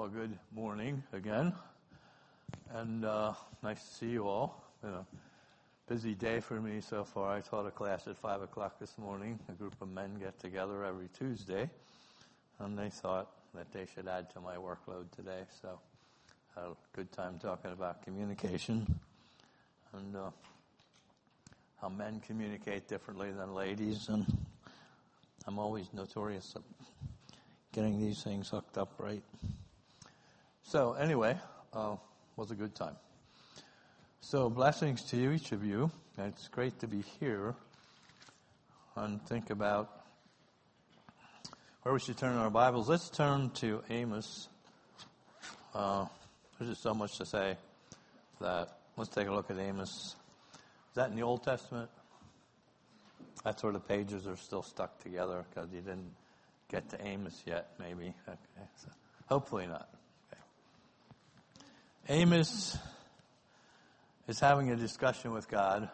Well, good morning again, and nice to see you all. Busy day for me so far. I taught a class at 5 o'clock this morning. A group of men get together every Tuesday, and they thought that they should add to my workload today. So I had a good time talking about communication and how men communicate differently than ladies, and I'm always notorious of getting these things hooked up right. So anyway, was a good time. So blessings to you, each of you. It's great to be here and think about where we should turn our Bibles. Let's turn to Amos. There's just so much to say that let's take a look at Amos. Is that in the Old Testament? That's where the pages are still stuck together because you didn't get to Amos yet, maybe. Okay, so hopefully not. Amos is having a discussion with God,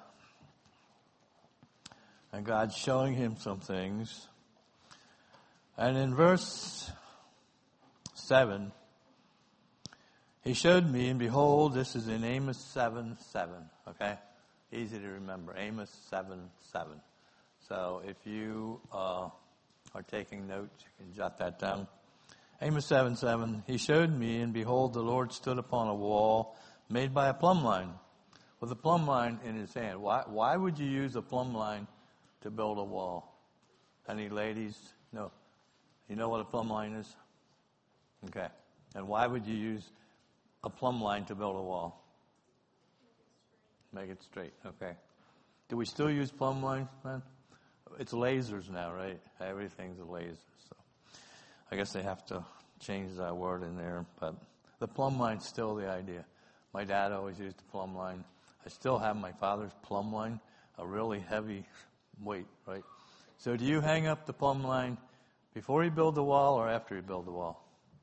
and God's showing him some things. And in verse 7, he showed me, and behold, this is in Amos 7:7, okay? Easy to remember, Amos 7:7. So if you are taking notes, you can jot that down. Amos 7:7, he showed me, and behold, the Lord stood upon a wall made by a plumb line, with a plumb line in his hand. Why would you use a plumb line to build a wall? Any ladies? No. You know what a plumb line is? Okay. And why would you use a plumb line to build a wall? Make it straight. Okay. Do we still use plumb lines, man? It's lasers now, right? Everything's a laser. So I guess they have to change that word in there. But the plumb line's still the idea. My dad always used the plumb line. I still have my father's plumb line, a really heavy weight, right? So do you hang up the plumb line before you build the wall or after you build the wall?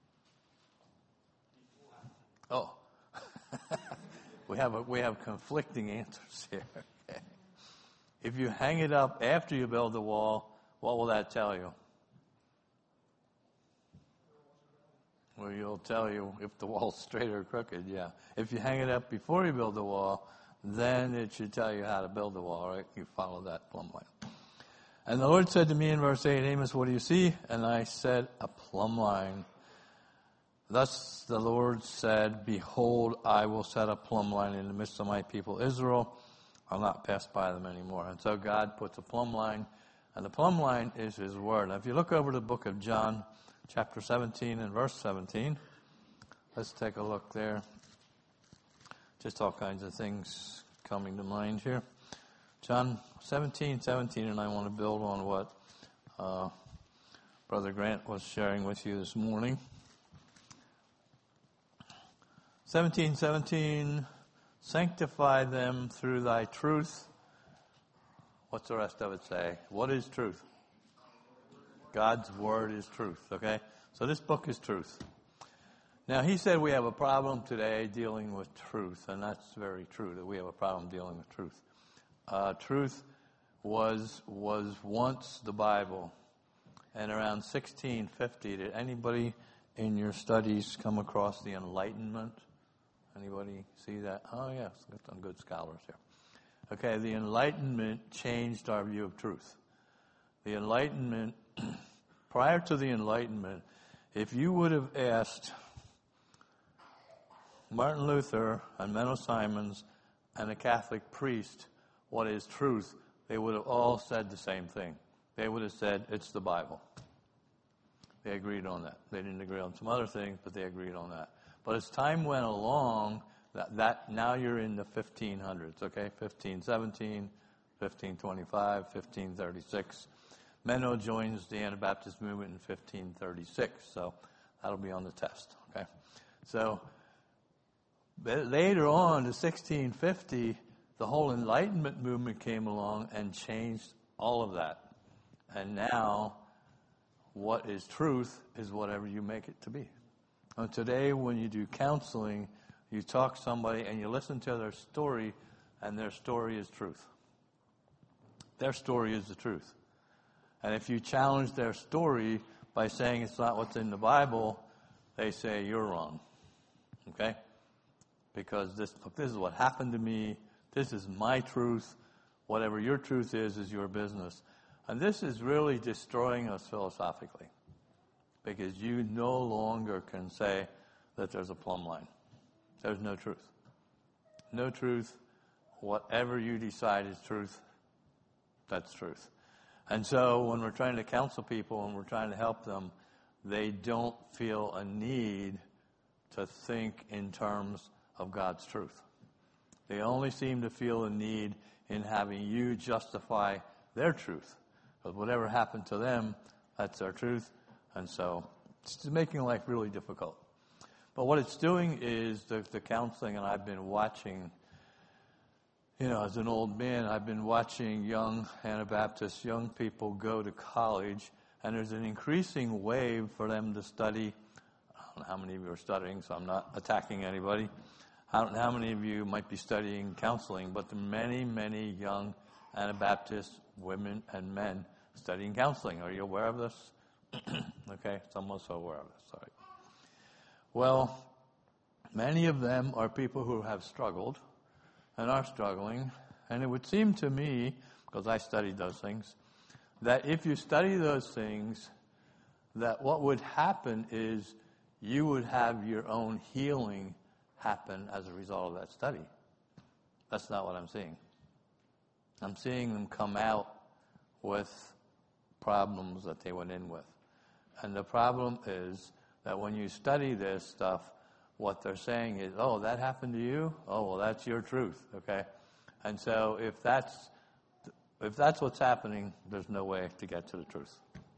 Oh. we have conflicting answers here. Okay. If you hang it up after you build the wall, what will that tell you? Well, you'll tell you if the wall's straight or crooked, yeah. If you hang it up before you build the wall, then it should tell you how to build the wall, right? You follow that plumb line. And the Lord said to me in verse 8, Amos, what do you see? And I said, a plumb line. Thus the Lord said, behold, I will set a plumb line in the midst of my people Israel. I'll not pass by them anymore. And so God puts a plumb line, and the plumb line is his word. Now, if you look over the book of John, chapter 17 and verse 17, let's take a look there. Just all kinds of things coming to mind here. John 17:17, and I want to build on what Brother Grant was sharing with you this morning. 17:17, sanctify them through thy truth. What's the rest of it say? What is truth? God's word is truth, okay? So this book is truth. Now, he said we have a problem today dealing with truth, and that's very true, that we have a problem dealing with truth. Truth was once the Bible, and around 1650, did anybody in your studies come across the Enlightenment? Anybody see that? Oh, yes, got some good scholars here. Okay, the Enlightenment changed our view of truth. The Enlightenment, prior to the Enlightenment, if you would have asked Martin Luther and Menno Simons and a Catholic priest what is truth, they would have all said the same thing. They would have said, it's the Bible. They agreed on that. They didn't agree on some other things, but they agreed on that. But as time went along, that now you're in the 1500s, okay? 1517, 1525, 1536. Menno joins the Anabaptist movement in 1536, so that'll be on the test, okay? So later on, in 1650, the whole Enlightenment movement came along and changed all of that. And now, what is truth is whatever you make it to be. And today, when you do counseling, you talk to somebody and you listen to their story, and their story is truth. Their story is the truth. And if you challenge their story by saying it's not what's in the Bible, they say you're wrong. Okay? Because this is what happened to me. This is my truth. Whatever your truth is your business. And this is really destroying us philosophically. Because you no longer can say that there's a plumb line. There's no truth. No truth. Whatever you decide is truth, that's truth. And so when we're trying to counsel people and we're trying to help them, they don't feel a need to think in terms of God's truth. They only seem to feel a need in having you justify their truth. Because whatever happened to them, that's their truth. And so it's making life really difficult. But what it's doing is the counseling, and I've been watching, as an old man, I've been watching young Anabaptists, young people go to college, and there's an increasing wave for them to study. I don't know how many of you are studying, so I'm not attacking anybody. I don't know how many of you might be studying counseling, but there are many, many young Anabaptist women and men studying counseling. Are you aware of this? Okay, some are so aware of this. Sorry. Well, many of them are people who have struggled and are struggling. And it would seem to me, because I studied those things, that if you study those things, that what would happen is you would have your own healing happen as a result of that study. That's not what I'm seeing. I'm seeing them come out with problems that they went in with. And the problem is that when you study this stuff, what they're saying is, oh, that happened to you? Oh, well, that's your truth, okay? And so if that's what's happening, there's no way to get to the truth.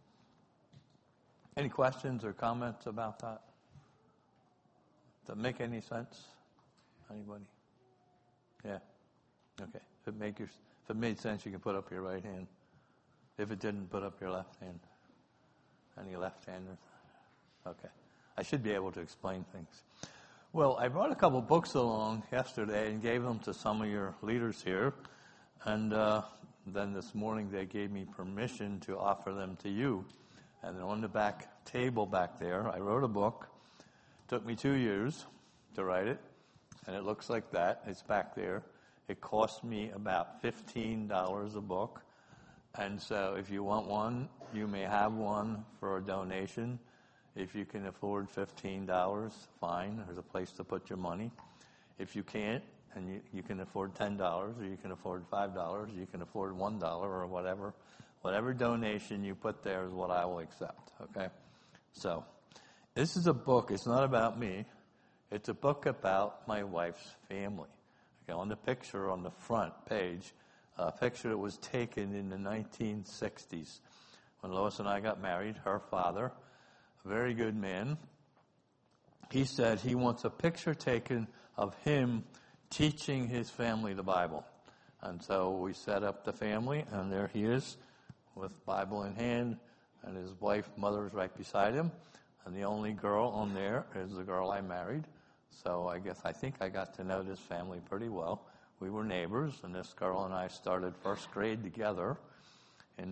Any questions or comments about that? Does that make any sense? Anybody? Yeah? Okay. If it made sense, you can put up your right hand. If it didn't, put up your left hand. Any left-handers? Okay. I should be able to explain things. Well, I brought a couple books along yesterday and gave them to some of your leaders here. And then this morning they gave me permission to offer them to you. And on the back table back there, I wrote a book. It took me 2 years to write it. And it looks like that. It's back there. It cost me about $15 a book. And so if you want one, you may have one for a donation. If you can afford $15, fine. There's a place to put your money. If you can't, and you can afford $10, or you can afford $5, you can afford $1 or whatever. Whatever donation you put there is what I will accept, okay? So this is a book. It's not about me. It's a book about my wife's family. Okay, on the picture on the front page, a picture that was taken in the 1960s when Lois and I got married. Her father, a very good man, he said he wants a picture taken of him teaching his family the Bible. And so we set up the family, and there he is with Bible in hand, and his wife, mother, is right beside him. And the only girl on there is the girl I married. So I think I got to know this family pretty well. We were neighbors, and this girl and I started first grade together in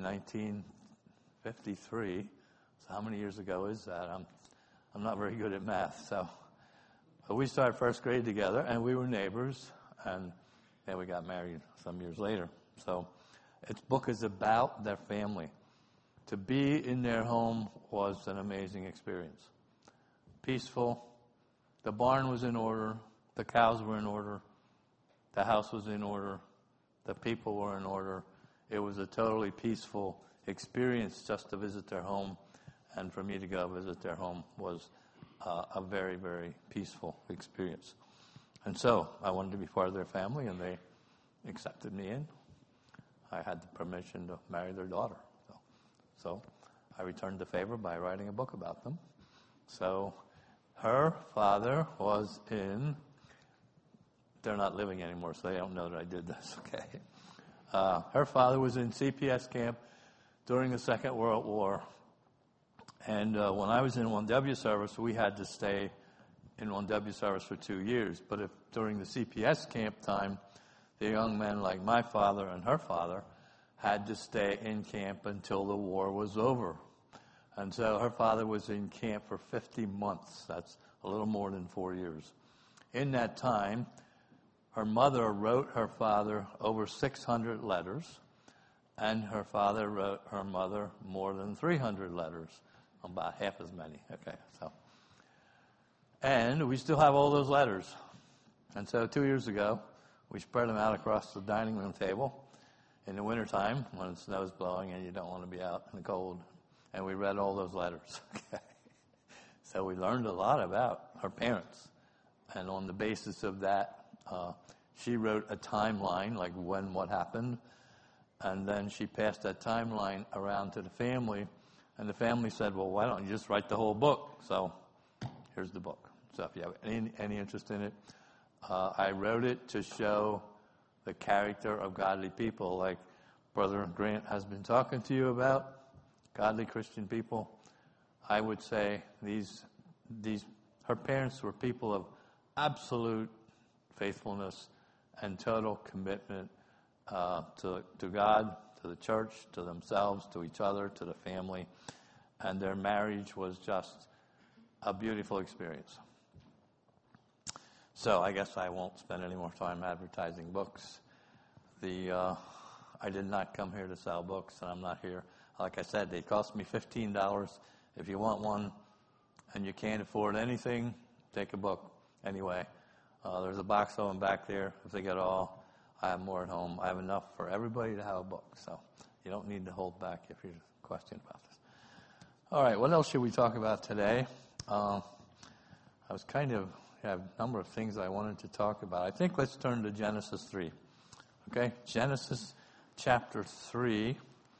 1953. So how many years ago is that? I'm not very good at math. But we started first grade together, and we were neighbors, and then we got married some years later. So its book is about their family. To be in their home was an amazing experience. Peaceful. The barn was in order. The cows were in order. The house was in order. The people were in order. It was a totally peaceful experience just to visit their home. And for me to go visit their home was a very, very peaceful experience. And so I wanted to be part of their family, and they accepted me in. I had the permission to marry their daughter. So I returned the favor by writing a book about them. So her father was in... They're not living anymore, so they don't know that I did this, okay? Her father was in CPS camp during the Second World War. And when I was in 1W service, we had to stay in 1W service for 2 years. But if during the CPS camp time, the young men like my father and her father had to stay in camp until the war was over. And so her father was in camp for 50 months. That's a little more than 4 years. In that time, her mother wrote her father over 600 letters, and her father wrote her mother more than 300 letters, about half as many. Okay, so. And we still have all those letters. And so 2 years ago, we spread them out across the dining room table in the wintertime when the snow's blowing and you don't want to be out in the cold. And we read all those letters. Okay. So we learned a lot about her parents. And on the basis of that, she wrote a timeline, like when what happened. And then she passed that timeline around to the family. And the family said, well, why don't you just write the whole book? So here's the book. So if you have any interest in it, I wrote it to show the character of godly people, like Brother Grant has been talking to you about, godly Christian people. I would say her parents were people of absolute faithfulness and total commitment to God, to the church, to themselves, to each other, to the family. And their marriage was just a beautiful experience. So I guess I won't spend any more time advertising books. I did not come here to sell books, and I'm not here. Like I said, they cost me $15. If you want one and you can't afford anything, take a book. Anyway, there's a box of them back there. If they get all, I have more at home. I have enough for everybody to have a book, so you don't need to hold back if you're questioning about this. All right, what else should we talk about today? I have a number of things I wanted to talk about. I think let's turn to Genesis 3. Okay, Genesis chapter 3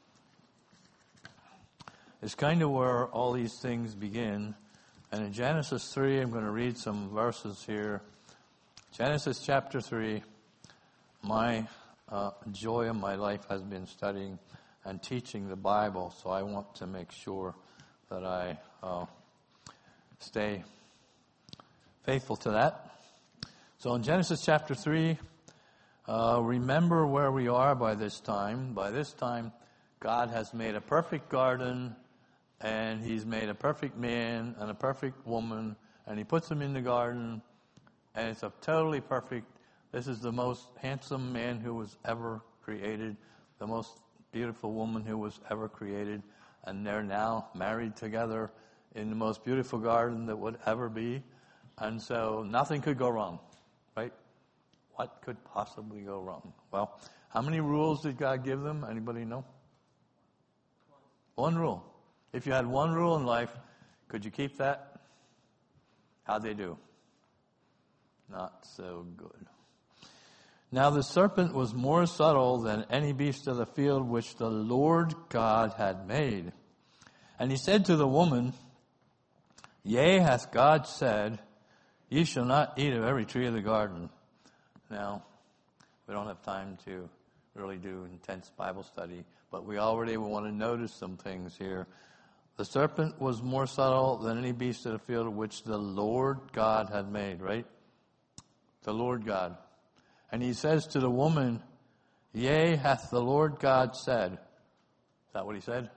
is kind of where all these things begin. And in Genesis 3, I'm going to read some verses here. Genesis chapter 3, my joy of my life has been studying and teaching the Bible, so I want to make sure that I stay faithful to that. So in Genesis chapter 3, remember where we are by this time. By this time, God has made a perfect garden, and He's made a perfect man and a perfect woman, and He puts them in the garden, and it's a totally perfect. This is the most handsome man who was ever created, the most beautiful woman who was ever created, and they're now married together in the most beautiful garden that would ever be. And so nothing could go wrong, right? What could possibly go wrong? Well, how many rules did God give them? Anybody know? One rule. If you had one rule in life, could you keep that? How'd they do? Not so good. Now the serpent was more subtle than any beast of the field which the Lord God had made. And he said to the woman, Yea, hath God said, Ye shall not eat of every tree of the garden. Now, we don't have time to really do intense Bible study, but we already want to notice some things here. The serpent was more subtle than any beast of the field which the Lord God had made, right? The Lord God. And he says to the woman, Yea, hath the Lord God said. Is that what he said?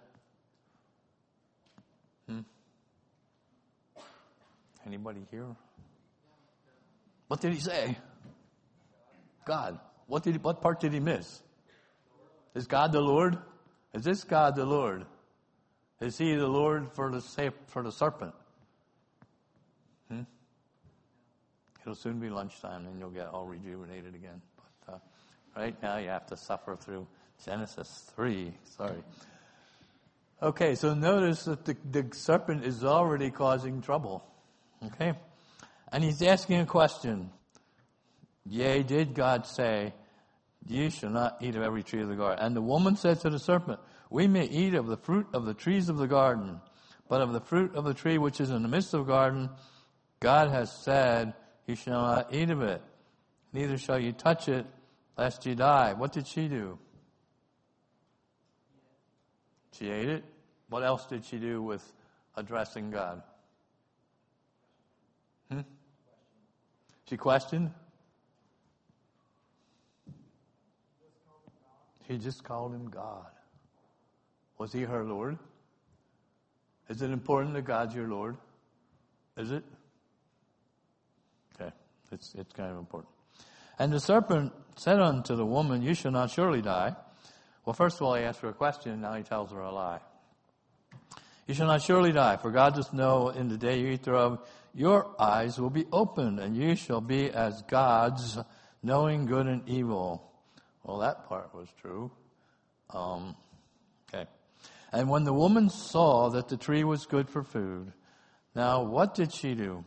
Anybody here? What did he say? God. What part did he miss? Is God the Lord? Is this God the Lord? Is he the Lord for the serpent? It'll soon be lunchtime and you'll get all rejuvenated again. But right now you have to suffer through Genesis 3. Sorry. Okay, so notice that the serpent is already causing trouble. Okay? And he's asking a question. Yea, did God say, Ye shall not eat of every tree of the garden? And the woman said to the serpent, We may eat of the fruit of the trees of the garden, but of the fruit of the tree which is in the midst of the garden, God has said, You shall not eat of it, neither shall you touch it, lest ye die. What did she do? She ate it. What else did she do with addressing God? She questioned? She just called him God. Was he her Lord? Is it important that God's your Lord? Is it? Okay, it's kind of important. And the serpent said unto the woman, you shall not surely die. Well, first of all, he asked her a question, now he tells her a lie. You shall not surely die, for God doth know in the day you eat thereof, your eyes will be opened, and you shall be as gods, knowing good and evil. Well, that part was true. Okay. And when the woman saw that the tree was good for food, now what did she do?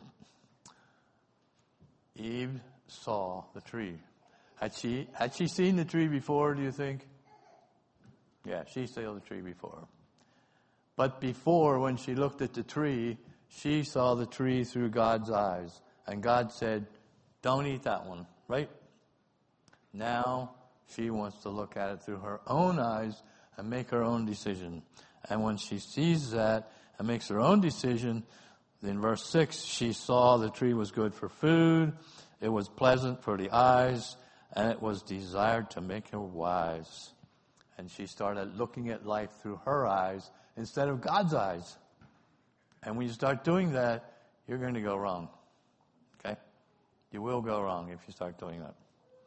Eve saw the tree. Had she seen the tree before, do you think? Yeah, she saw the tree before. But before, when she looked at the tree, she saw the tree through God's eyes. And God said, don't eat that one, right? Now she wants to look at it through her own eyes and make her own decision. And when she sees that and makes her own decision, in verse 6, she saw the tree was good for food, it was pleasant for the eyes, and it was desired to make her wise. And she started looking at life through her eyes instead of God's eyes. And when you start doing that, you're going to go wrong. Okay? You will go wrong if you start doing that.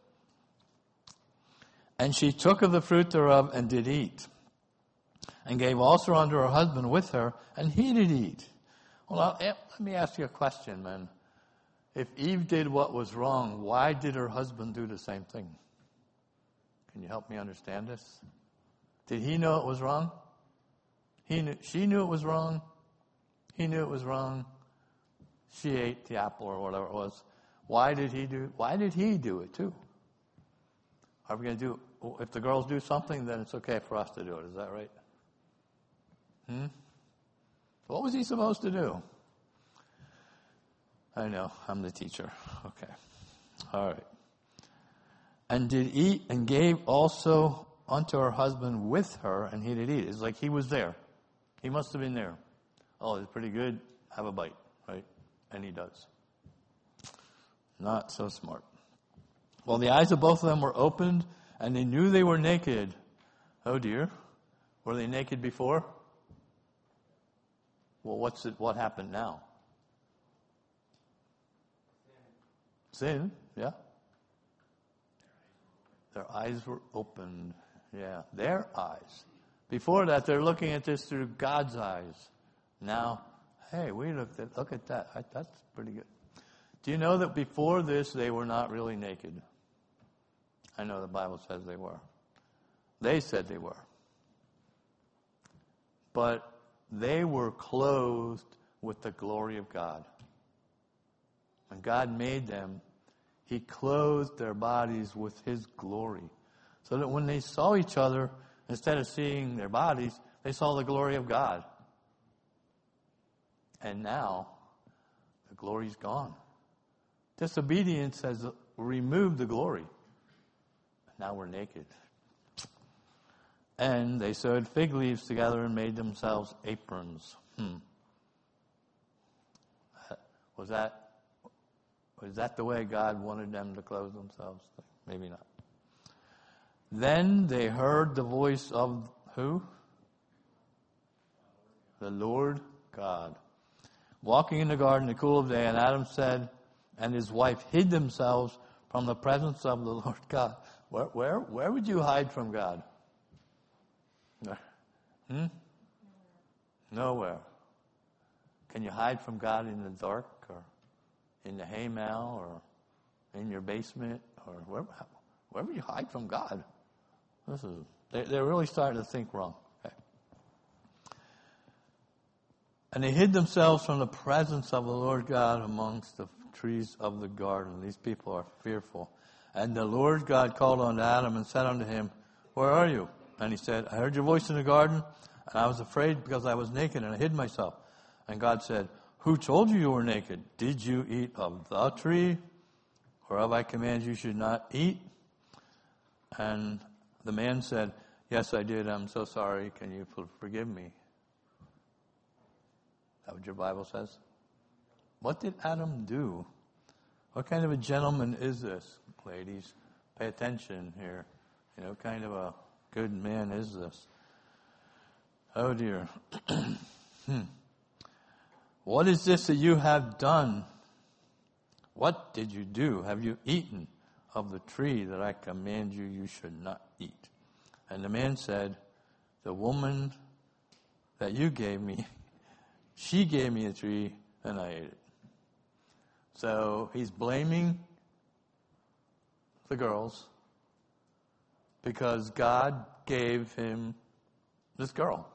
And she took of the fruit thereof and did eat, and gave also unto her husband with her, and he did eat. Well, let me ask you a question, man. If Eve did what was wrong, why did her husband do the same thing? Can you help me understand this? Did he know it was wrong? She knew it was wrong. He knew it was wrong. She ate the apple or whatever it was. Why did he do it too? Are we going to do, if the girls do something, then it's okay for us to do it. Is that right? What was he supposed to do? I know, I'm the teacher. Okay. All right. And did eat and gave also unto her husband with her, and he did eat. It's like he was there. He must have been there. Oh, it's pretty good. Have a bite, right? And he does. Not so smart. Well, the eyes of both of them were opened, and they knew they were naked. Oh dear. Were they naked before? Well, what happened now? Sin, yeah. Their eyes were opened. Yeah, their eyes. Before that, they're looking at this through God's eyes. Now, hey, look at that. That's pretty good. Do you know that before this, they were not really naked? I know the Bible says they were. They said they were. But they were clothed with the glory of God. When God made them, He clothed their bodies with His glory. So that when they saw each other, instead of seeing their bodies, they saw the glory of God. And now, the glory's gone. Disobedience has removed the glory. Now we're naked. And they sewed fig leaves together and made themselves aprons. Was that the way God wanted them to clothe themselves? Maybe not. Then they heard the voice of who? The Lord God. Walking in the garden in the cool of the day, and Adam said, and his wife hid themselves from the presence of the Lord God. Where would you hide from God? Nowhere. Can you hide from God in the dark, or in the hay mow, or in your basement, or where would you hide from God? They're really starting to think wrong. Okay. And they hid themselves from the presence of the Lord God amongst the trees of the garden. These people are fearful. And the Lord God called unto Adam and said unto him, where are you? And he said, I heard your voice in the garden, and I was afraid because I was naked, and I hid myself. And God said, who told you you were naked? Did you eat of the tree, whereof I command you should not eat? And the man said, yes, I did. I'm so sorry. Can you forgive me? Is that what your Bible says? What did Adam do? What kind of a gentleman is this, ladies? Pay attention here. What kind of a good man is this? Oh dear. What is this that you have done? What did you do? Have you eaten of the tree that I command you, you should not eat? And the man said, the woman that you gave me, she gave me a tree and I ate it. So he's blaming the girls because God gave him this girl.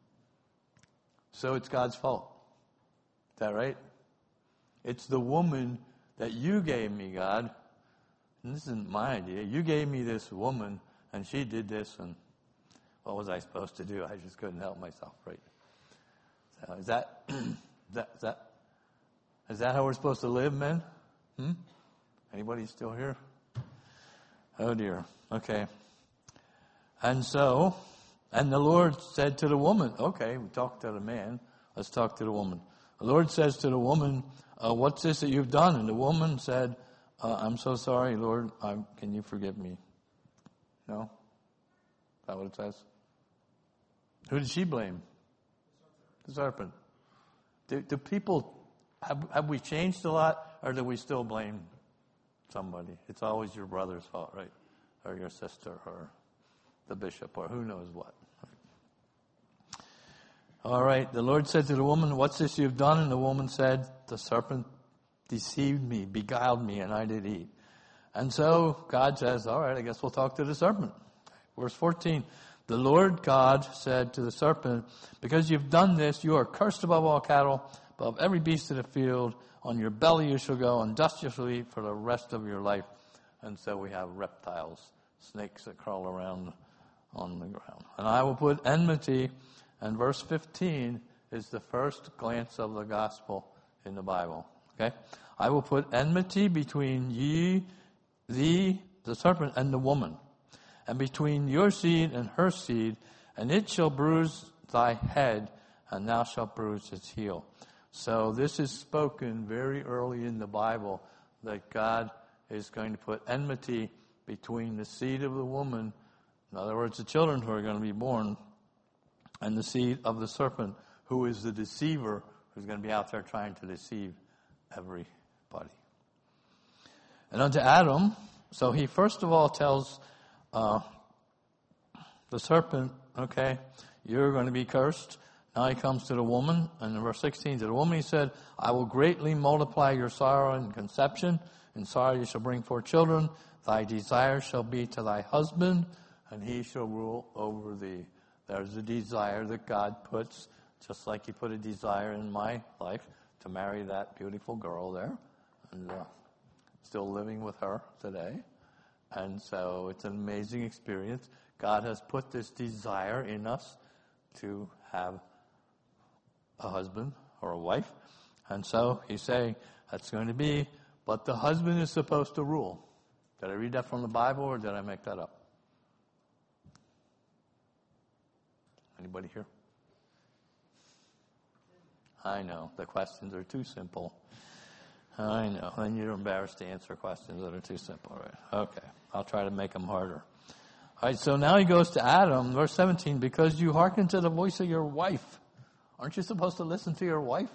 So it's God's fault. Is that right? It's the woman that you gave me, God. And this isn't my idea. You gave me this woman, and she did this, and what was I supposed to do? I just couldn't help myself, right? So is that how we're supposed to live, men? Anybody still here? Oh dear. Okay. And the Lord said to the woman, okay, we talked to the man, let's talk to the woman. The Lord says to the woman, what's this that you've done? And the woman said, I'm so sorry, Lord, can you forgive me? No? Is that what it says? Who did she blame? The serpent. Do people, have we changed a lot, or do we still blame somebody? It's always your brother's fault, right? Or your sister, or the bishop, or who knows what. All right, the Lord said to the woman, what's this you've done? And the woman said, the serpent deceived me, beguiled me, and I did eat. And so God says, all right, I guess we'll talk to the serpent. Verse 14, the Lord God said to the serpent, because you've done this, you are cursed above all cattle, above every beast of the field. On your belly you shall go, and dust you shall eat for the rest of your life. And so we have reptiles, snakes that crawl around on the ground. And I will put enmity, and verse 15 is the first glance of the gospel in the Bible. Okay? I will put enmity between the serpent, and the woman, and between your seed and her seed, and it shall bruise thy head, and thou shalt bruise its heel. So this is spoken very early in the Bible, that God is going to put enmity between the seed of the woman, in other words, the children who are going to be born, and the seed of the serpent, who is the deceiver, who's going to be out there trying to deceive everybody. And unto Adam, so he first of all tells the serpent, okay, you're going to be cursed. Now he comes to the woman, and in verse 16, to the woman he said, I will greatly multiply your sorrow and conception. In sorrow you shall bring forth children. Thy desire shall be to thy husband, and he shall rule over thee. There's a desire that God puts, just like he put a desire in my life to marry that beautiful girl there, and still living with her today. And so it's an amazing experience. God has put this desire in us to have a husband or a wife. And so he's saying that's going to be, but the husband is supposed to rule. Did I read that from the Bible, or did I make that up? Anybody here? I know, the questions are too simple. I know, and you're embarrassed to answer questions that are too simple, right? Okay, I'll try to make them harder. All right, so now he goes to Adam, verse 17, because you hearken to the voice of your wife. Aren't you supposed to listen to your wife?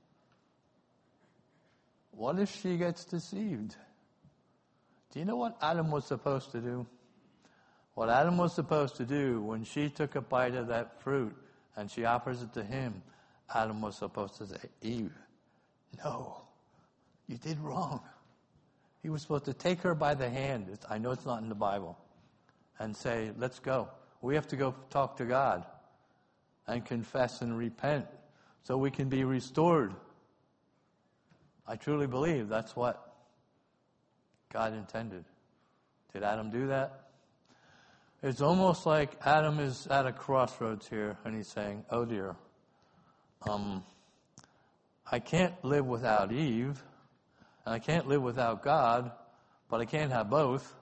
What if she gets deceived? Do you know what Adam was supposed to do? What Adam was supposed to do when she took a bite of that fruit and she offers it to him, Adam was supposed to say, Eve, no, you did wrong. He was supposed to take her by the hand. I know it's not in the Bible. And say, let's go. We have to go talk to God and confess and repent so we can be restored. I truly believe that's what God intended. Did Adam do that? It's almost like Adam is at a crossroads here, and he's saying, oh dear, I can't live without Eve, and I can't live without God, but I can't have both.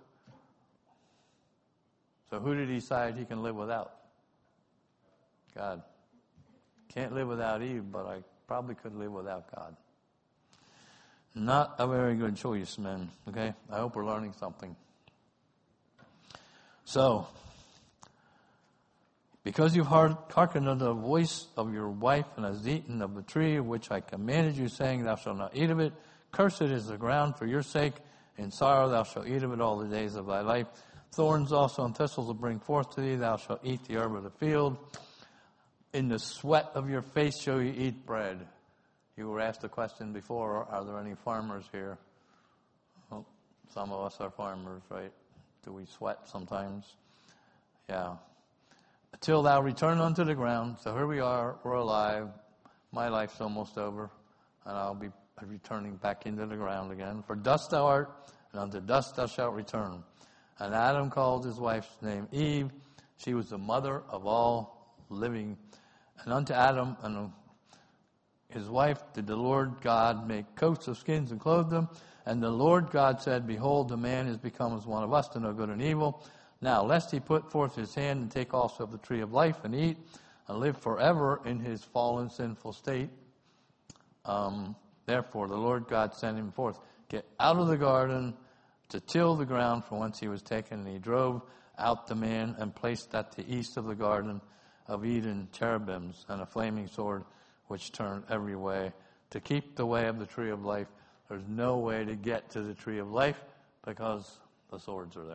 So who did he decide he can live without? God. Can't live without Eve, but I probably could live without God. Not a very good choice, men. Okay? I hope we're learning something. So, Because you've hearkened unto the voice of your wife, and hast eaten of the tree which I commanded you, saying, Thou shalt not eat of it. Cursed is the ground for your sake. In sorrow thou shalt eat of it all the days of thy life. Thorns also and thistles will bring forth to thee. Thou shalt eat the herb of the field. In the sweat of your face shall you eat bread. You were asked a question before, are there any farmers here? Well, some of us are farmers, right? Do we sweat sometimes? Yeah. Till thou return unto the ground. So here we are, we're alive. My life's almost over, and I'll be returning back into the ground again. For dust thou art, and unto dust thou shalt return. And Adam called his wife's name Eve. She was the mother of all living. And unto Adam and his wife did the Lord God make coats of skins and clothe them. And the Lord God said, Behold, the man is become as one of us to know good and evil. Now, lest he put forth his hand and take also of the tree of life and eat and live forever in his fallen sinful state. Therefore, the Lord God sent him forth. Get out of the garden to till the ground from whence he was taken. And he drove out the man and placed at the east of the garden of Eden cherubims and a flaming sword which turned every way to keep the way of the tree of life. There's no way to get to the tree of life because the swords are there.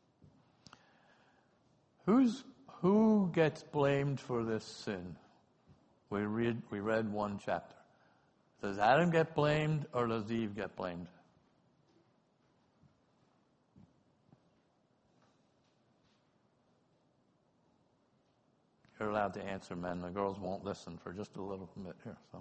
Who gets blamed for this sin? We read one chapter. Does Adam get blamed or does Eve get blamed? You're allowed to answer, men. The girls won't listen for just a little bit here. So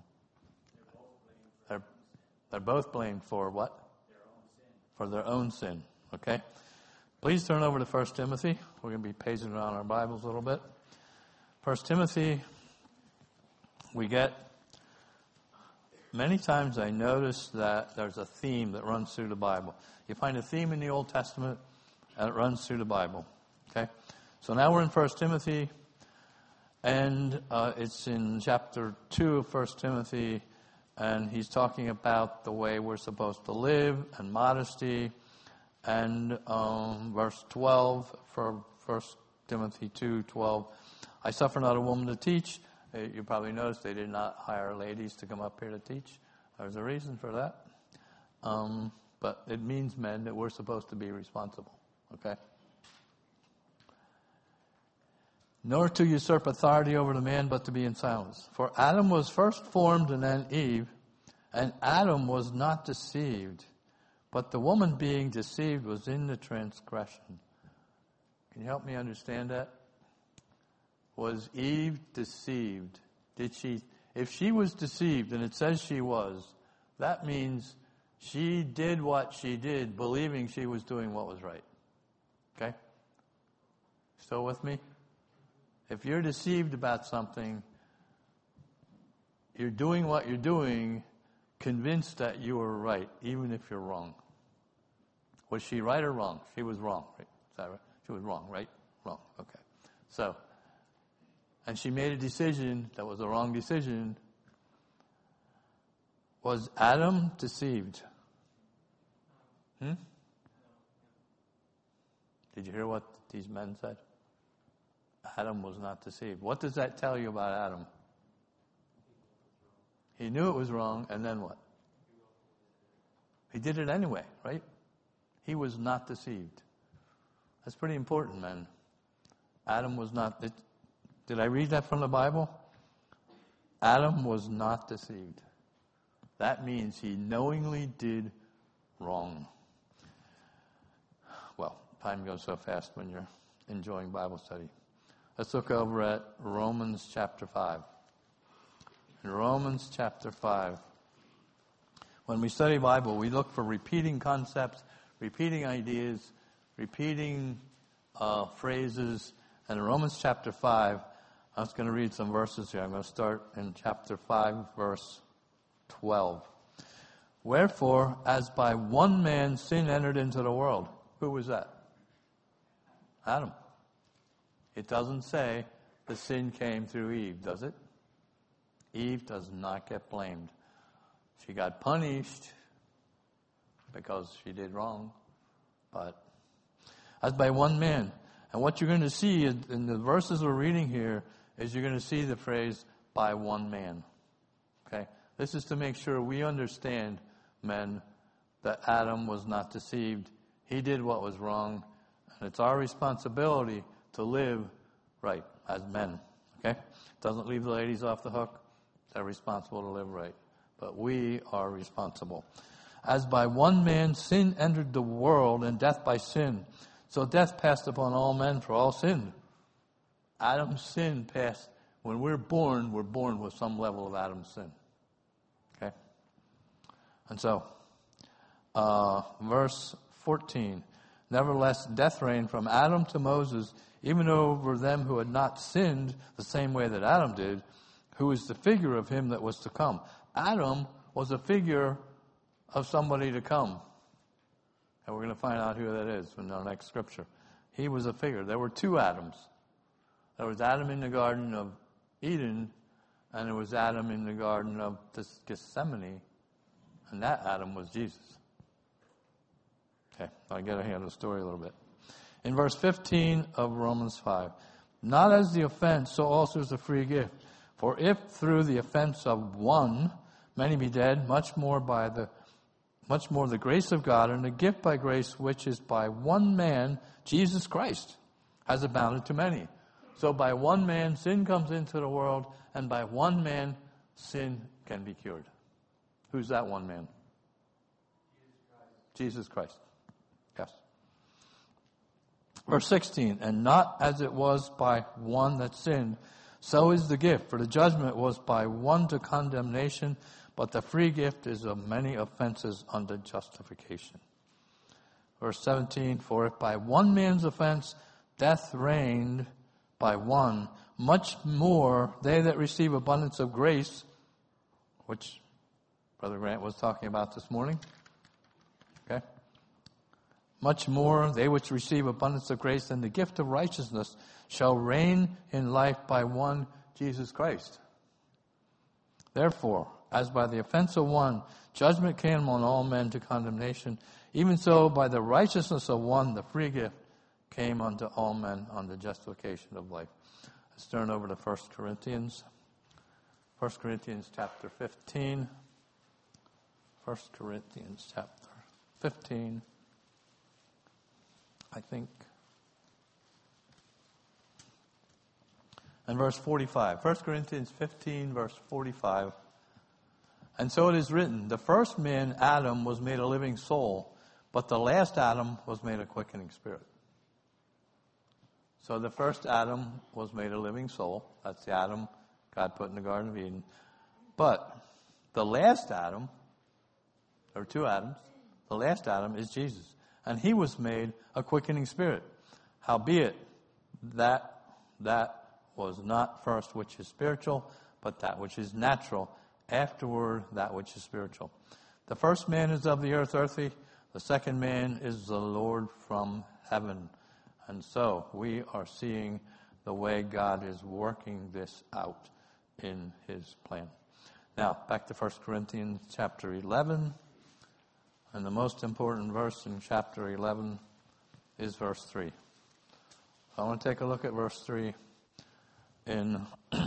they're both blamed for what? Their own sin. For their own sin. Okay. Please turn over to 1 Timothy. We're going to be paging around our Bibles a little bit. 1 Timothy, we get, many times I notice that there's a theme that runs through the Bible. You find a theme in the Old Testament, and it runs through the Bible. Okay? So now we're in 1 Timothy, and it's in chapter 2 of 1 Timothy, and he's talking about the way we're supposed to live and modesty. And verse 12 for 1 Timothy 2:12, I suffer not a woman to teach. You probably noticed they did not hire ladies to come up here to teach. There's a reason for that. But it means, men, that we're supposed to be responsible. Okay? Nor to usurp authority over the man, but to be in silence. For Adam was first formed and then Eve, and Adam was not deceived. But the woman being deceived was in the transgression. Can you help me understand that? Was Eve deceived? Did she? If she was deceived, and it says she was, that means she did what she did, believing she was doing what was right. Okay? Still with me? If you're deceived about something, you're doing what you're doing, convinced that you are right, even if you're wrong. Was she right or wrong? She was wrong, right? Is that right? She was wrong, right? Wrong. Okay. So, and she made a decision that was the wrong decision. Was Adam deceived? Did you hear what these men said? Adam was not deceived. What does that tell you about Adam? He knew it was wrong, and then what? He did it anyway, right? He was not deceived. That's pretty important, men. Adam was not. Did I read that from the Bible? Adam was not deceived. That means he knowingly did wrong. Well, time goes so fast when you're enjoying Bible study. Let's look over at Romans chapter 5. In Romans chapter 5, when we study Bible, we look for repeating concepts, repeating ideas, repeating phrases. And in Romans chapter 5, I was going to read some verses here. I'm going to start in chapter 5, verse 12. Wherefore, as by one man sin entered into the world. Who was that? Adam. It doesn't say the sin came through Eve, does it? Eve does not get blamed. She got punished because she did wrong. But as by one man, And what you're going to see in the verses we're reading here is you're going to see the phrase, by one man. Okay? This is to make sure we understand, men, that Adam was not deceived. He did what was wrong. And it's our responsibility to live right as men. Okay? Doesn't leave the ladies off the hook. They're responsible to live right. But we are responsible. As by one man sin entered the world, and death by sin. So death passed upon all men, for all sinned. Adam's sin passed. When we're born with some level of Adam's sin. Okay? And so, verse 14. Nevertheless, death reigned from Adam to Moses, even over them who had not sinned the same way that Adam did, who is the figure of him that was to come. Adam was a figure of somebody to come. And we're going to find out who that is in our next scripture. He was a figure. There were two Adams. There was Adam in the Garden of Eden, and there was Adam in the Garden of Gethsemane, and that Adam was Jesus. Okay, I'll get ahead of the story a little bit. In verse 15 of Romans 5, not as the offense, so also is the free gift. For if through the offense of one many be dead, much more the grace of God and the gift by grace, which is by one man, Jesus Christ, has abounded to many. So by one man, sin comes into the world, and by one man, sin can be cured. Who's that one man? Jesus Christ. Yes. Verse 16, and not as it was by one that sinned, so is the gift. For the judgment was by one to condemnation, but the free gift is of many offenses unto justification. Verse 17, for if by one man's offense death reigned by one, much more they that receive abundance of grace, which Brother Grant was talking about this morning. Okay? Much more they which receive abundance of grace and the gift of righteousness shall reign in life by one, Jesus Christ. Therefore, as by the offense of one, judgment came on all men to condemnation, even so by the righteousness of one, the free gift came unto all men unto justification of life. Let's turn over to 1 Corinthians. 1 Corinthians chapter 15. 1 Corinthians chapter 15. I think. And verse 45. 1 Corinthians 15, verse 45. And so it is written, the first man, Adam, was made a living soul, but the last Adam was made a quickening spirit. So the first Adam was made a living soul. That's the Adam God put in the Garden of Eden. But the last Adam, there were two Adams, the last Adam is Jesus. And he was made a quickening spirit. Howbeit, that was not first which is spiritual, but that which is natural. Afterward, that which is spiritual. The first man is of the earth, earthy. The second man is the Lord from heaven. And so we are seeing the way God is working this out in his plan. Now, back to 1 Corinthians chapter 11. And the most important verse in chapter 11 is verse 3. I want to take a look at verse 3 in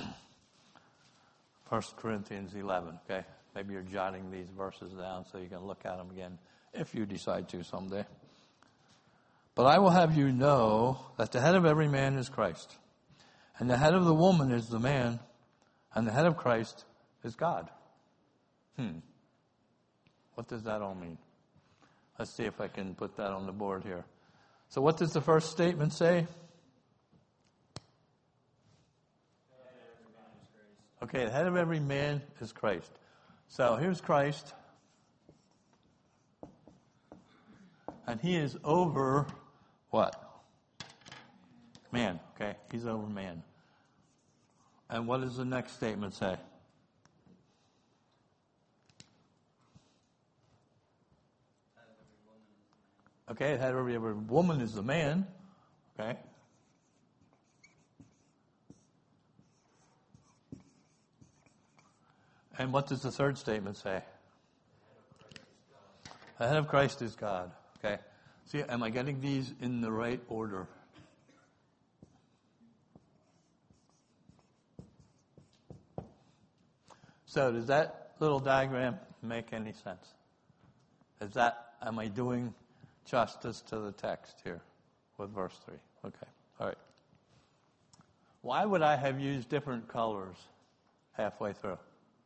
1 Corinthians 11, okay? Maybe you're jotting these verses down so you can look at them again if you decide to someday. But I will have you know that the head of every man is Christ, and the head of the woman is the man, and the head of Christ is God. What does that all mean? Let's see if I can put that on the board here. So what does the first statement say? Okay, the head of every man is Christ. So here's Christ. And he is over what? Man, okay? He's over man. And what does the next statement say? Okay, the head of every woman is the man. Okay? And what does the third statement say? The head of Christ is God. Okay? See, am I getting these in the right order? So does that little diagram make any sense? Am I doing justice to the text here with verse 3? Okay, all right. Why would I have used different colors halfway through?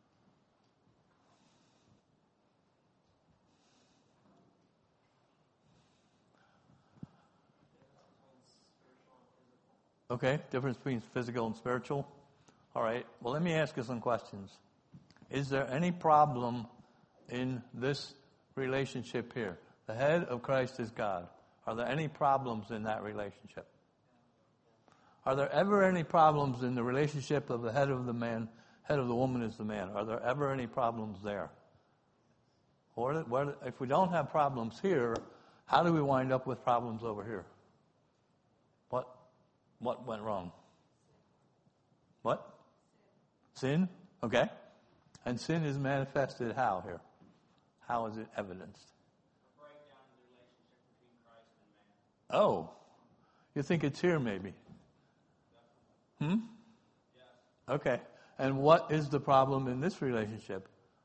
Okay, difference between physical and spiritual. All right, well, let me ask you some questions. Is there any problem in this relationship here? The head of Christ is God. Are there any problems in that relationship? Are there ever any problems in the relationship of the head of the man, head of the woman is the man? Are there ever any problems there? Or if we don't have problems here, how do we wind up with problems over here? What went wrong? What? Sin? Okay. And sin is manifested how here? How is it evidenced? A breakdown in the relationship between Christ and man. Oh. You think it's here maybe? Yes. Okay. And what is the problem in this relationship?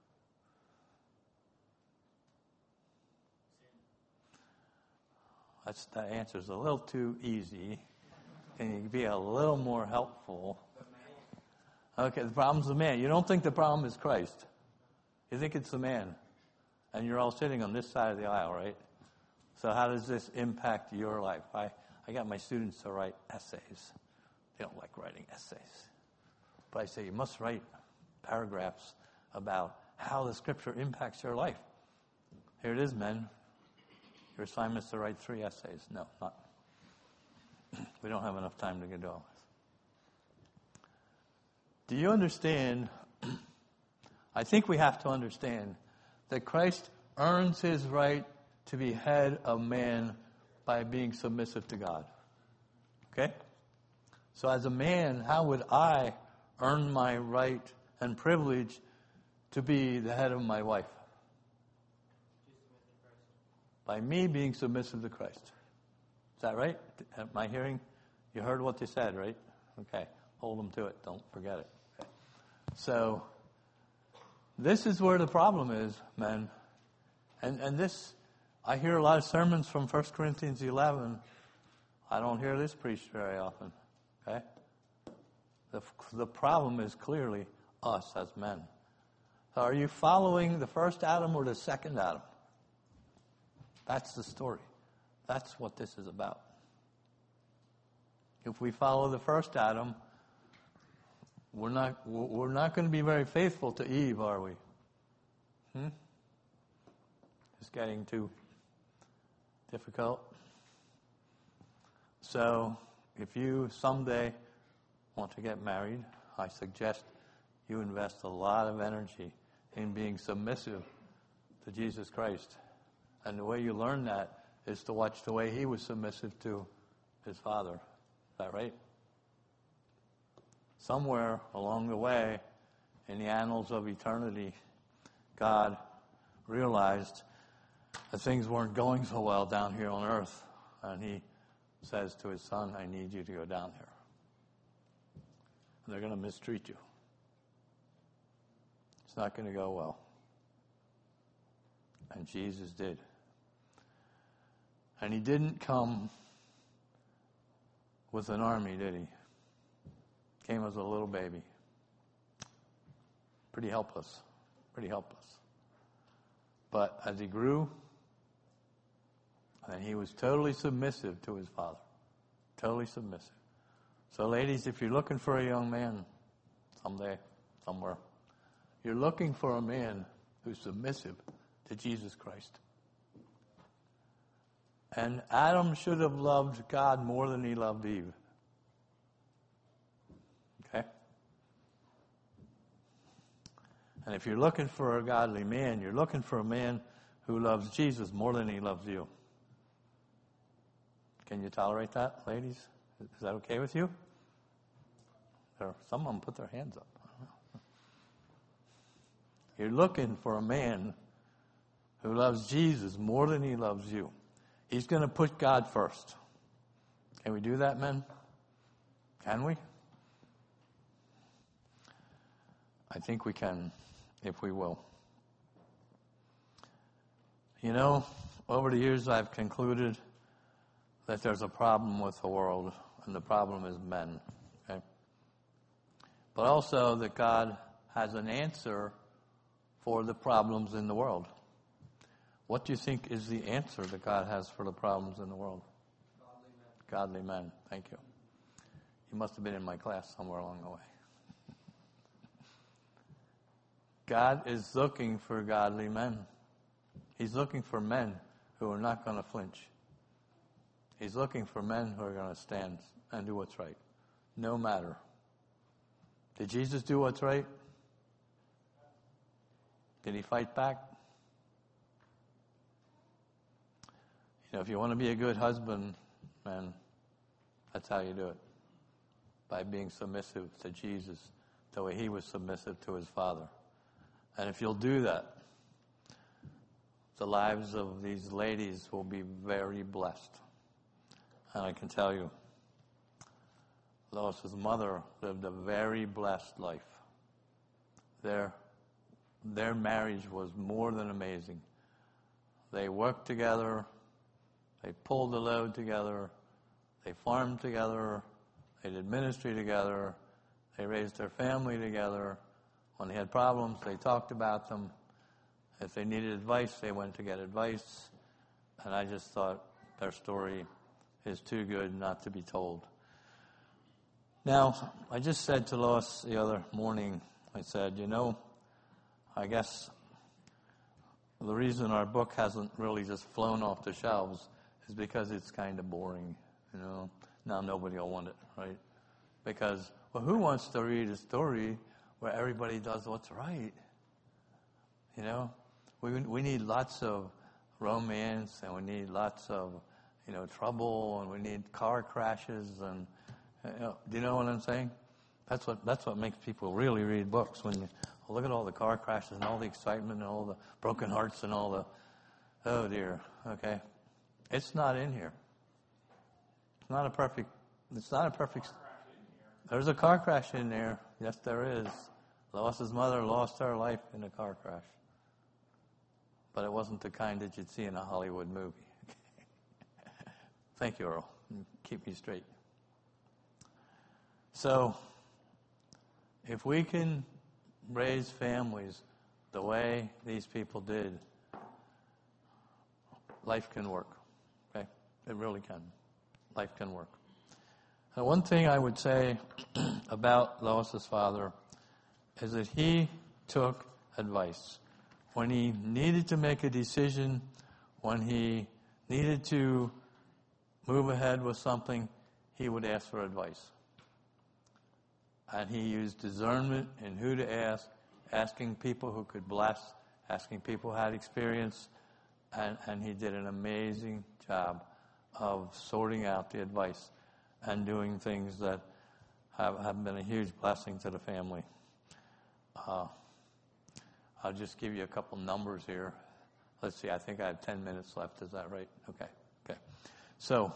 That answer's a little too easy. Can you be a little more helpful? Okay, the problem's the man. You don't think the problem is Christ. You think it's the man. And you're all sitting on this side of the aisle, right? So how does this impact your life? I got my students to write essays. They don't like writing essays. But I say you must write paragraphs about how the Scripture impacts your life. Here it is, men. Your assignment is to write 3 essays. No, not. We don't have enough time to get all this. Do you understand? I think we have to understand that Christ earns his right to be head of man by being submissive to God. Okay? So as a man, how would I earn my right and privilege to be the head of my wife? By me being submissive to Christ. Is that right? Am I hearing? You heard what they said, right? Okay. Hold them to it. Don't forget it. Okay. So, this is where the problem is, men. And this, I hear a lot of sermons from 1 Corinthians 11. I don't hear this preached very often. Okay? The problem is clearly us as men. So are you following the first Adam or the second Adam? That's the story. That's what this is about. If we follow the first Adam, we're not going to be very faithful to Eve, are we? It's getting too difficult. So, if you someday want to get married, I suggest you invest a lot of energy in being submissive to Jesus Christ. And the way you learn that is to watch the way he was submissive to his father. Is that right? Somewhere along the way, in the annals of eternity, God realized that things weren't going so well down here on earth. And he says to his son, I need you to go down there. And they're going to mistreat you. It's not going to go well. And Jesus did. And he didn't come with an army, did he? Came as a little baby. Pretty helpless. Pretty helpless. But as he grew, and he was totally submissive to his father. Totally submissive. So ladies, if you're looking for a young man someday, somewhere, you're looking for a man who's submissive to Jesus Christ. And Adam should have loved God more than he loved Eve. Okay? And if you're looking for a godly man, you're looking for a man who loves Jesus more than he loves you. Can you tolerate that, ladies? Is that okay with you? Some of them put their hands up. I don't know. You're looking for a man who loves Jesus more than he loves you. He's going to put God first. Can we do that, men? Can we? I think we can. if we will. You know, over the years I've concluded that there's a problem with the world, and the problem is men. Okay? But also that God has an answer for the problems in the world. What do you think is the answer that God has for the problems in the world? Godly men. Thank you. You must have been in my class somewhere along the way. God is looking for godly men. He's looking for men who are not going to flinch. He's looking for men who are going to stand and do what's right, no matter. Did Jesus do what's right? Did he fight back? You know, if you want to be a good husband, man, that's how you do it. By being submissive to Jesus the way he was submissive to his Father. And if you'll do that, the lives of these ladies will be very blessed. And I can tell you, Lois's mother lived a very blessed life. Their marriage was more than amazing. They worked together. They pulled the load together. They farmed together. They did ministry together. They raised their family together. When they had problems, they talked about them. If they needed advice, they went to get advice. And I just thought their story is too good not to be told. Now, I just said to Lois the other morning, I said, you know, I guess the reason our book hasn't really just flown off the shelves is because it's kind of boring, you know. Now nobody will want it, right? Because, well, who wants to read a story where everybody does what's right? You know, we need lots of romance, and we need lots of, you know, trouble, and we need car crashes, and you know, do you know what I'm saying? That's what makes people really read books. When you look at all the car crashes and all the excitement and all the broken hearts and all the, oh dear, okay, it's not in here. It's not a perfect. There's a car crash in there. Yes, there is. Lois's mother lost her life in a car crash. But it wasn't the kind that you'd see in a Hollywood movie. Thank you, Earl. Keep me straight. So, if we can raise families the way these people did, life can work. Okay? It really can. Life can work. And one thing I would say about Lois's father is that he took advice. When he needed to make a decision, when he needed to move ahead with something, he would ask for advice. And he used discernment in who to ask, asking people who could bless, asking people who had experience, and he did an amazing job of sorting out the advice and doing things that have been a huge blessing to the family. I'll just give you a couple numbers here. Let's see, I think I have 10 minutes left. Is that right? Okay. So,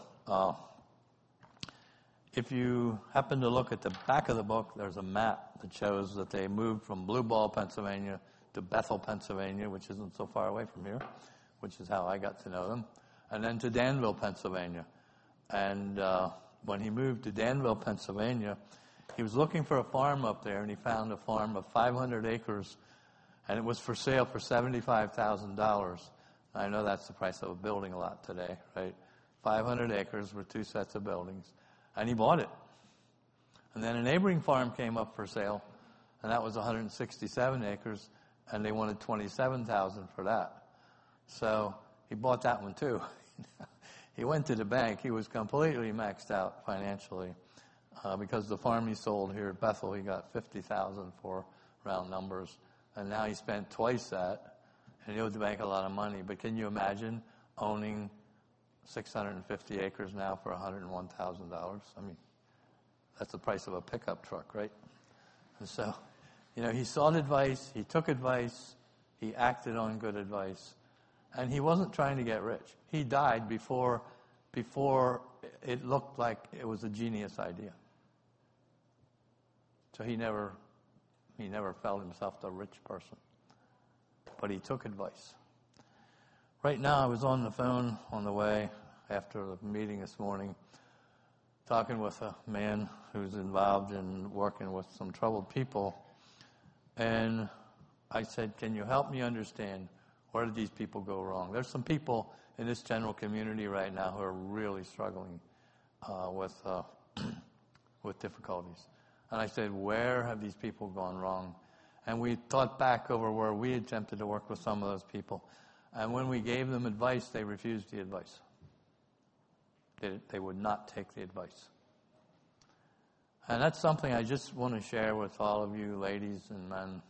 if you happen to look at the back of the book, there's a map that shows that they moved from Blue Ball, Pennsylvania to Bethel, Pennsylvania, which isn't so far away from here, which is how I got to know them, and then to Danville, Pennsylvania. And when he moved to Danville, Pennsylvania, he was looking for a farm up there, and he found a farm of 500 acres, and it was for sale for $75,000. I know that's the price of a building a lot today, right? 500 acres with 2 sets of buildings. And he bought it. And then a neighboring farm came up for sale, and that was 167 acres, and they wanted $27,000 for that. So he bought that one too. He went to the bank. He was completely maxed out financially because the farm he sold here at Bethel, he got $50,000 for, round numbers. And now he spent twice that, and he owed the bank a lot of money. But can you imagine owning 650 acres now for $101,000? I mean, that's the price of a pickup truck, right? And so, you know, he sought advice, he took advice, he acted on good advice, and he wasn't trying to get rich. He died before it looked like it was a genius idea. So he never felt himself the rich person. but he took advice. Right now, I was on the phone on the way after the meeting this morning, talking with a man who's involved in working with some troubled people. And I said, can you help me understand where did these people go wrong? There's some people in this general community right now who are really struggling with difficulties. And I said, where have these people gone wrong? And we thought back over where we attempted to work with some of those people. And when we gave them advice, they refused the advice. They would not take the advice. And that's something I just want to share with all of you ladies and men.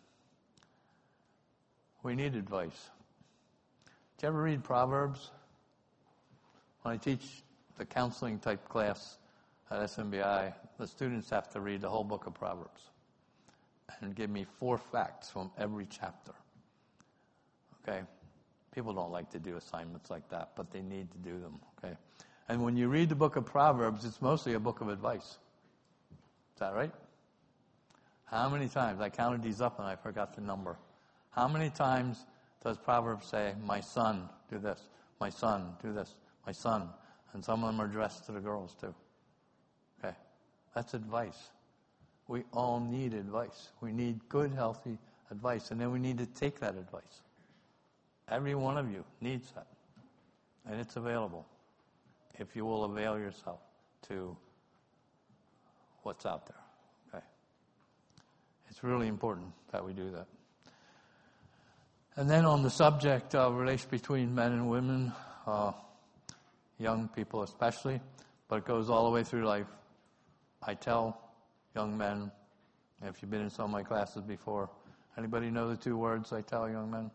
We need advice. Do you ever read Proverbs? When I teach the counseling type class at SMBI, the students have to read the whole book of Proverbs and give me 4 facts from every chapter. Okay? People don't like to do assignments like that, but they need to do them. Okay? And when you read the book of Proverbs, it's mostly a book of advice. Is that right? How many times? I counted these up and I forgot the number. How many times does Proverbs say, my son, do this, my son, do this, my son? And some of them are addressed to the girls too. Okay? That's advice. We all need advice. We need good, healthy advice. And then we need to take that advice. Every one of you needs that. And it's available if you will avail yourself to what's out there. Okay? It's really important that we do that. And then on the subject of relation between men and women, young people especially, but it goes all the way through life. I tell young men, if you've been in some of my classes before, anybody know the 2 words I tell young men?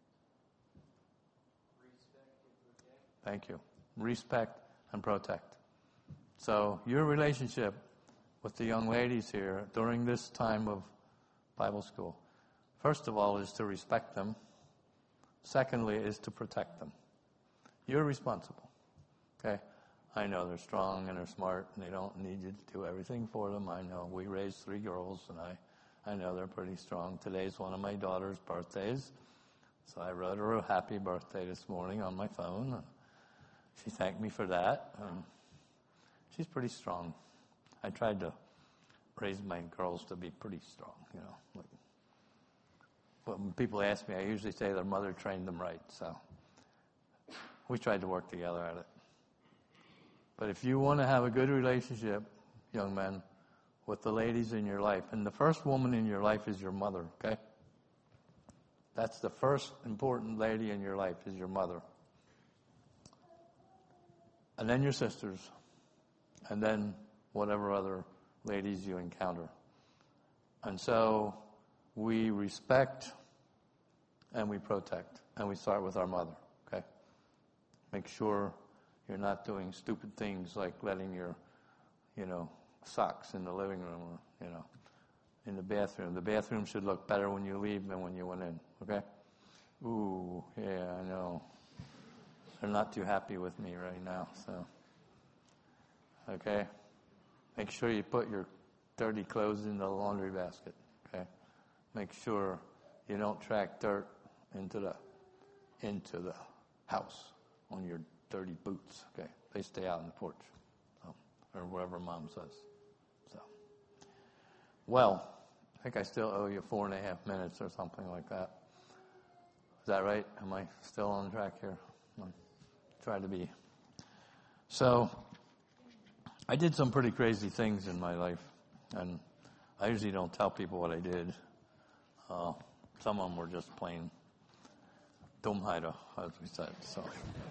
Respect and protect. Thank you. Respect and protect. So your relationship with the young ladies here during this time of Bible school, first of all, is to respect them. Secondly, is to protect them. You're responsible. Okay? I know they're strong and they're smart and they don't need you to do everything for them. I know we raised 3 girls and I know they're pretty strong. Today's one of my daughter's birthdays. So I wrote her a happy birthday this morning on my phone. She thanked me for that. She's pretty strong. I tried to raise my girls to be pretty strong, you know. But when people ask me, I usually say their mother trained them right. So we tried to work together at it. But if you want to have a good relationship, young men, with the ladies in your life, and the first woman in your life is your mother, okay? That's the first important lady in your life is your mother. And then your sisters. And then whatever other ladies you encounter. And so we respect and we protect. And we start with our mother, okay? Make sure you're not doing stupid things like letting your, socks in the living room or, in the bathroom. The bathroom should look better when you leave than when you went in, okay? Ooh, yeah, I know. They're not too happy with me right now, so. Okay? Make sure you put your dirty clothes in the laundry basket, okay? Make sure you don't track dirt into the house on your dirty boots, okay? They stay out on the porch, or wherever Mom says. So, well, I think I still owe you 4.5 minutes or something like that. Is that right? Am I still on track here? I'm trying to be. So, I did some pretty crazy things in my life, and I usually don't tell people what I did. Some of them were just plain dumheiter, as we said. So,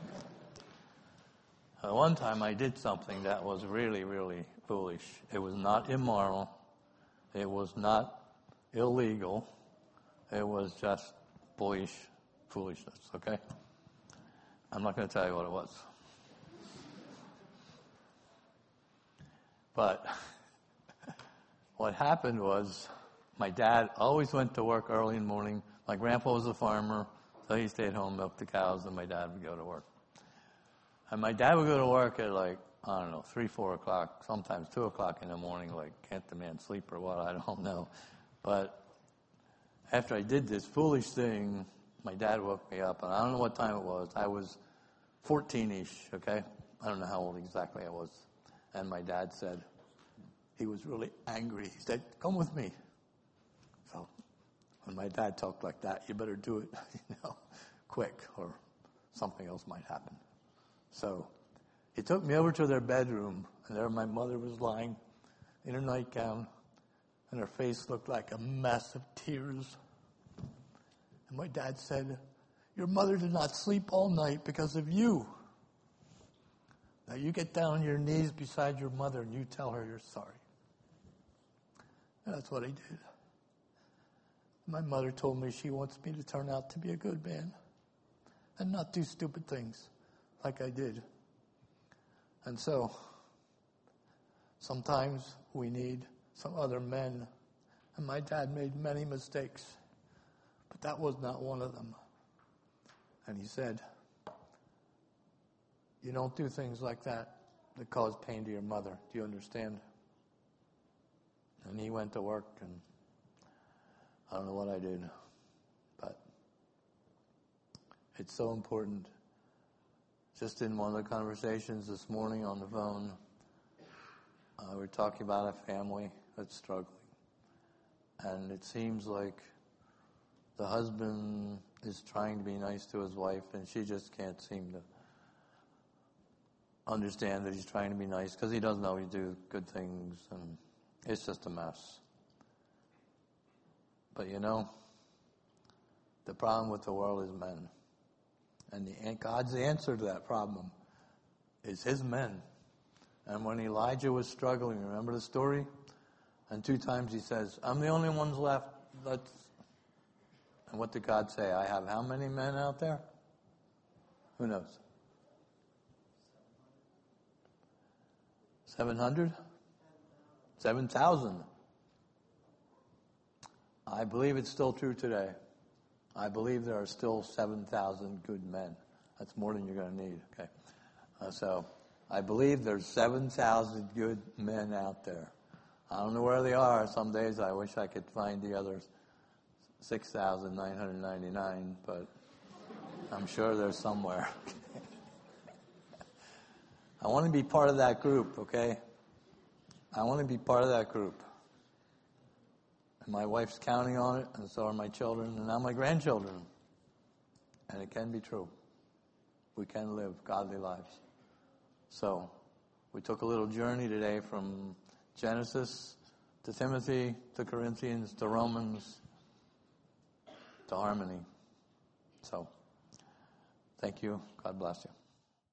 one time I did something that was really, really foolish. It was not immoral. It was not illegal. It was just boyish foolishness, okay? I'm not going to tell you what it was. But what happened was my dad always went to work early in the morning. My grandpa was a farmer, so he stayed home, milked the cows, and my dad would go to work. And my dad would go to work at 3, 4 o'clock, sometimes 2 o'clock in the morning, can't the man sleep or what, I don't know. But after I did this foolish thing, my dad woke me up, and I don't know what time it was. I was 14-ish, okay? I don't know how old exactly I was. And my dad said, he was really angry. He said, come with me. So when my dad talked like that, you better do it, quick, or something else might happen. So he took me over to their bedroom, and there my mother was lying in her nightgown, and her face looked like a mess of tears. And my dad said, your mother did not sleep all night because of you. Now you get down on your knees beside your mother and you tell her you're sorry. And that's what I did. My mother told me she wants me to turn out to be a good man and not do stupid things like I did. And so sometimes we need some other men. And my dad made many mistakes, but that was not one of them. And he said, you don't do things like that cause pain to your mother. Do you understand? And he went to work, and I don't know what I did, but it's so important. Just in one of the conversations this morning on the phone, we're talking about a family that's struggling. And it seems like the husband is trying to be nice to his wife, and she just can't seem to understand that he's trying to be nice because he doesn't always do good things, and it's just a mess. But the problem with the world is men. And God's answer to that problem is his men. And when Elijah was struggling, remember the story? And 2 times he says, I'm the only one left. And what did God say? I have how many men out there? Who knows? 700? 7,000. I believe it's still true today. I believe there are still 7,000 good men. That's more than you're going to need, okay? So I believe there's 7,000 good men out there. I don't know where they are. Some days I wish I could find the others. 6,999, but I'm sure they're somewhere. I want to be part of that group, okay? I want to be part of that group. And my wife's counting on it, and so are my children, and now my grandchildren. And it can be true. We can live godly lives. So we took a little journey today from Genesis to Timothy to Corinthians to Romans to harmony. So, thank you. God bless you.